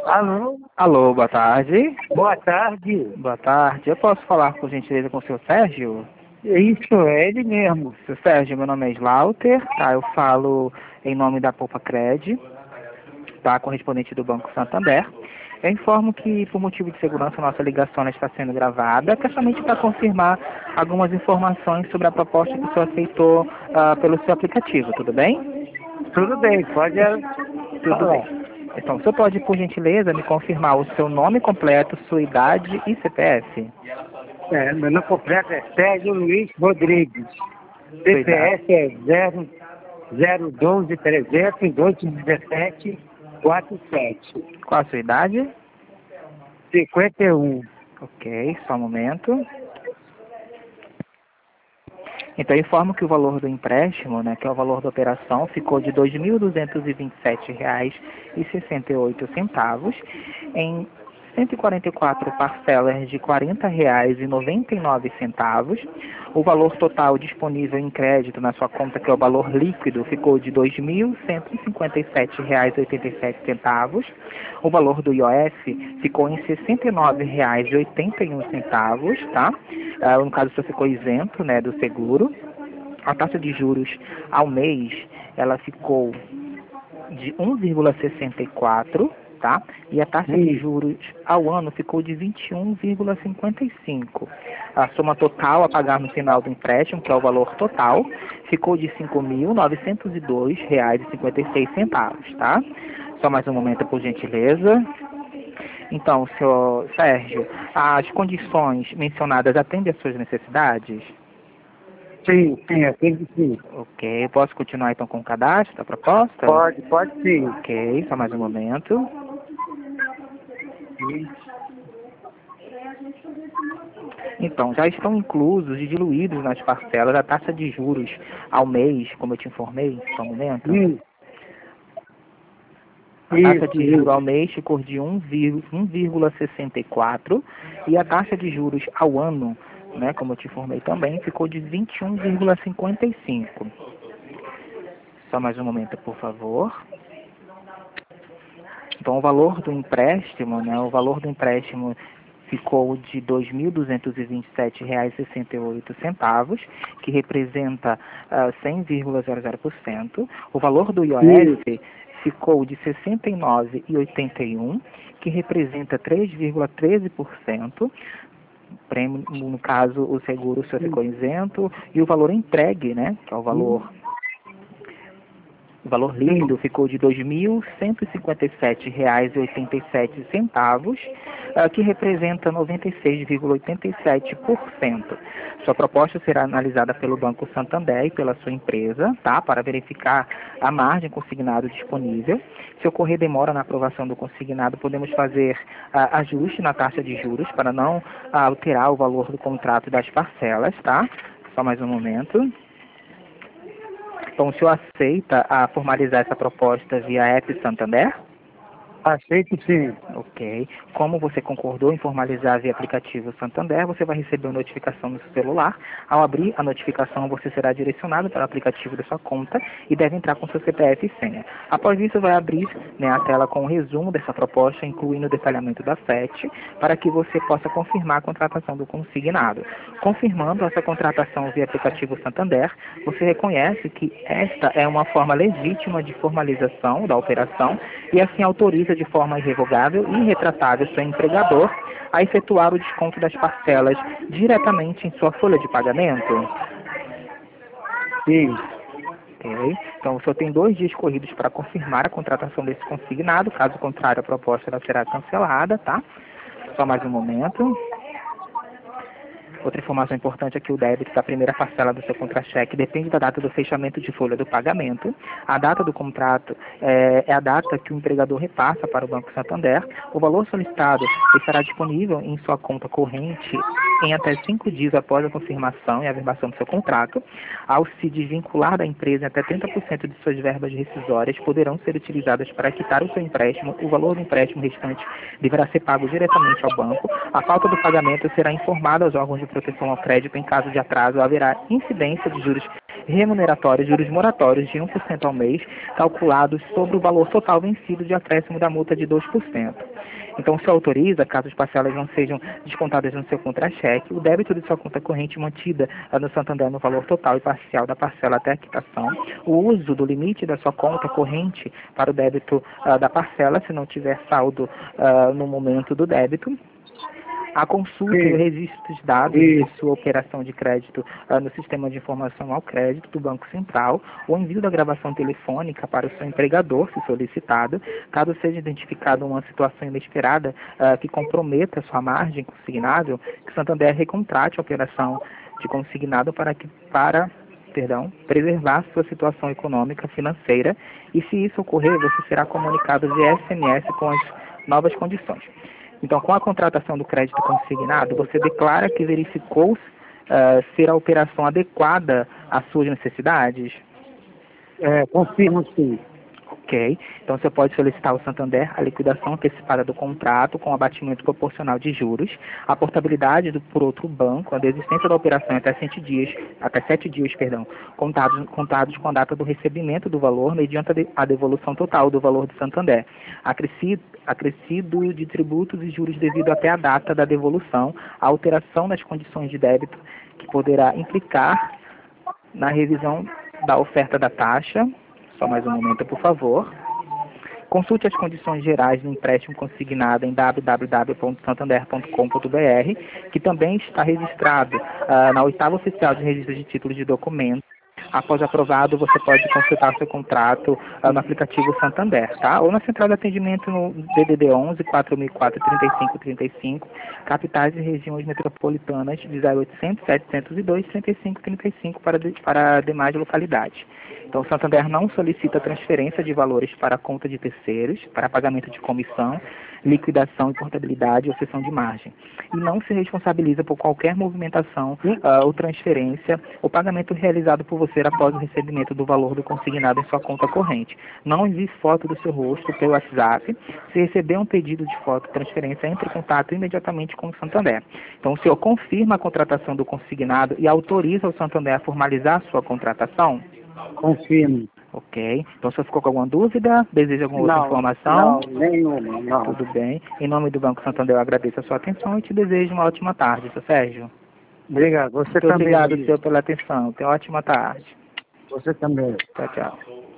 Alô? Alô, boa tarde. Boa tarde. Boa tarde. Eu posso falar, por gentileza, com o seu Sérgio? Isso, é ele mesmo. Seu Sérgio, meu nome é Slaughter, tá? Eu falo em nome da Poupa Cred, tá? Correspondente do Banco Santander. Eu informo que, por motivo de segurança, nossa ligação está sendo gravada, que é somente para confirmar algumas informações sobre a proposta que o senhor aceitou pelo seu aplicativo, tudo bem? Tudo bem, pode Tudo bem. falar. Então, o senhor pode, por gentileza, me confirmar o seu nome completo, sua idade e CPF? Meu nome completo é Sérgio Luiz Rodrigues. Sua idade. CPF é 012 300 217 47 Qual a sua idade? 51. Ok, só um momento. Então, eu informo que o valor do empréstimo, né, que é o valor da operação, ficou de R$ 2.227,68 em 144 parcelas de R$ 40,99. O valor total disponível em crédito na sua conta, que é o valor líquido, ficou de R$ 2.157,87. O valor do IOF ficou em R$ 69,81, tá? No caso, você ficou isento, né, do seguro. A taxa de juros ao mês, ela ficou de 1,64, tá? E a taxa de juros ao ano ficou de 21,55. A soma total a pagar no final do empréstimo, que é o valor total, ficou de R$ 5.902,56, tá? Só mais um momento, por gentileza. Então, senhor Sérgio, as condições mencionadas atendem às suas necessidades? Sim, atende sim. Ok, posso continuar então com o cadastro da proposta? Pode sim. Ok, só mais um momento. Então, já estão inclusos e diluídos nas parcelas a taxa de juros ao mês, como eu te informei, só um momento. A taxa de juros ao mês ficou de 1,64 e a taxa de juros ao ano, né, como eu te informei também, ficou de 21,55. Só mais um momento, por favor. Então, o valor do empréstimo, né, o valor do empréstimo ficou de R$ 2.227,68, que representa 100,00%. O valor do IOF ficou de R$ 69,81, que representa 3,13%. Prêmio, no caso, o seguro só ficou isento, e o valor entregue, né, que é o valor líquido ficou de R$ 2.157,87, que representa 96,87%. Sua proposta será analisada pelo Banco Santander e pela sua empresa, tá, para verificar a margem consignado disponível. Se ocorrer demora na aprovação do consignado, podemos fazer ajuste na taxa de juros para não alterar o valor do contrato das parcelas, tá? Só mais um momento. Então, o senhor aceita formalizar essa proposta via app Santander? Aceito sim. Ok. Como você concordou em formalizar via aplicativo Santander, você vai receber uma notificação no seu celular. Ao abrir a notificação, você será direcionado para o aplicativo da sua conta e deve entrar com seu CPF e senha. Após isso, vai abrir, né, a tela com um resumo dessa proposta, incluindo o detalhamento da FET, para que você possa confirmar a contratação do consignado. Confirmando essa contratação via aplicativo Santander, você reconhece que esta é uma forma legítima de formalização da operação e assim autoriza de forma irrevogável e irretratável seu empregador a efetuar o desconto das parcelas diretamente em sua folha de pagamento? Sim. Ok. Então, o senhor tem 2 dias corridos para confirmar a contratação desse consignado. Caso contrário, a proposta ela será cancelada, tá? Só mais um momento. Outra informação importante é que o débito da primeira parcela do seu contra-cheque depende da data do fechamento de folha do pagamento. A data do contrato é a data que o empregador repassa para o Banco Santander. O valor solicitado estará disponível em sua conta corrente em até 5 dias após a confirmação e a verbação do seu contrato. Ao se desvincular da empresa, até 30% de suas verbas rescisórias poderão ser utilizadas para quitar o seu empréstimo. O valor do empréstimo restante deverá ser pago diretamente ao banco. A falta do pagamento será informada aos órgãos de proteção ao crédito. Em caso de atraso, haverá incidência de juros remuneratórios, juros moratórios de 1% ao mês, calculados sobre o valor total vencido de acréscimo da multa de 2%. Então, se autoriza, caso as parcelas não sejam descontadas no seu contra-cheque, o débito de sua conta corrente mantida no Santander no valor total e parcial da parcela até a quitação, o uso do limite da sua conta corrente para o débito da parcela, se não tiver saldo no momento do débito, a consulta e o registro de dados de sua operação de crédito no Sistema de Informação ao Crédito do Banco Central, o envio da gravação telefônica para o seu empregador, se solicitado, caso seja identificada uma situação inesperada que comprometa sua margem consignável, que o Santander recontrate a operação de consignado para preservar sua situação econômica financeira, e se isso ocorrer, você será comunicado via SMS com as novas condições. Então, com a contratação do crédito consignado, você declara que verificou ser a operação adequada às suas necessidades? Confirmo sim. Ok. Então, você pode solicitar ao Santander a liquidação antecipada do contrato com abatimento proporcional de juros, a portabilidade por outro banco, a desistência da operação até 7 dias, contados com a data do recebimento do valor, mediante a devolução total do valor do Santander, acrescido de tributos e juros devido até a data da devolução, a alteração das condições de débito, que poderá implicar na revisão da oferta da taxa. Só mais um momento, por favor. Consulte as condições gerais do empréstimo consignado em www.santander.com.br, que também está registrado na 8ª Oficial de Registro de Títulos de Documentos. Após aprovado, você pode consultar seu contrato no aplicativo Santander, tá? Ou na central de atendimento no DDD 11 4004 3535, capitais e regiões metropolitanas de 0800 702 3535 para demais localidades. Então, o Santander não solicita transferência de valores para a conta de terceiros, para pagamento de comissão, liquidação e portabilidade ou cessão de margem. E não se responsabiliza por qualquer movimentação ou transferência ou pagamento realizado por você após o recebimento do valor do consignado em sua conta corrente. Não envie foto do seu rosto pelo WhatsApp. Se receber um pedido de foto transferência, entre em contato imediatamente com o Santander. Então, o senhor confirma a contratação do consignado e autoriza o Santander a formalizar a sua contratação? Confirmo. Ok. Então, se ficou com alguma dúvida, deseja alguma outra informação? Não, nenhuma, não. Tudo bem. Em nome do Banco Santander, eu agradeço a sua atenção e te desejo uma ótima tarde, seu Sérgio. Obrigado. Você Muito também. obrigado, senhor, pela atenção. Tenha uma ótima tarde. Você também. Tchau, tchau.